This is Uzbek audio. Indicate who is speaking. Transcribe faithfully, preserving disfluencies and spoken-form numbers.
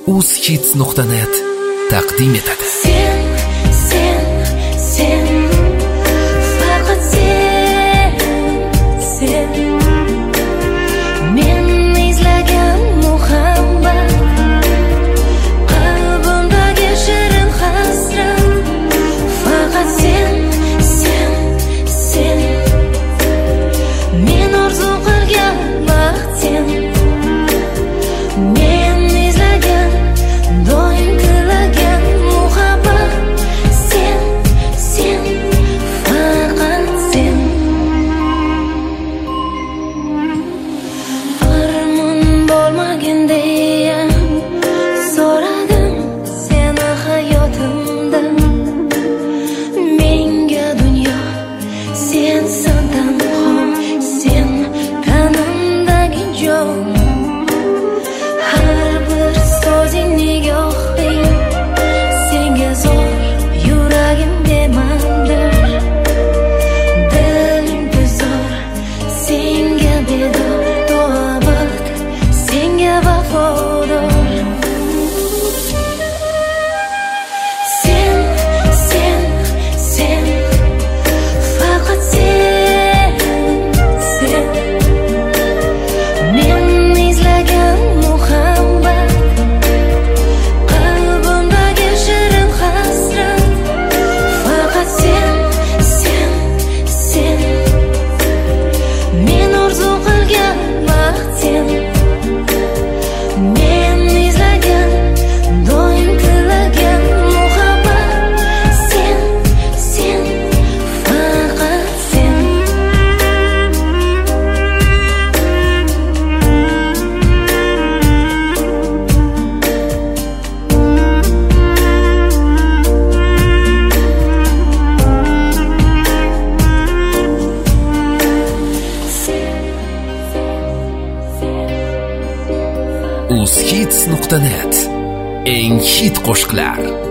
Speaker 1: uzhits nuqta net taqdim etadi.
Speaker 2: Sen, sen, sen, faqat sen, sen, men izlagan muhabbat, qalbimdagi shirin hasrat, faqat sen, sen, sen, men orzu qilgan baxt sen, men izlagan, doim tilagan muhabbat sen, sen, faqat sen. Armon bo'lmagin deya so'radim seni hayotimdan, menga dunyo sensan tanho, sen tanimdagi jon. Har bir so'zing nigohing senga zo'r, yuragim demandir, dilim bezor, senga bedor, to'bat senga vafodor. Sen, sen, sen, faqat sen, sen, men izlagan muhabbat, qalbimdagi shirin hasrat, faqat sen, sen, sen, men orzu qilgan baxt sen, men izlagan, doim tilagan muhabbat sen, sen, faqat sen.
Speaker 1: uzhits nuqta net eng hit qo'shiqlar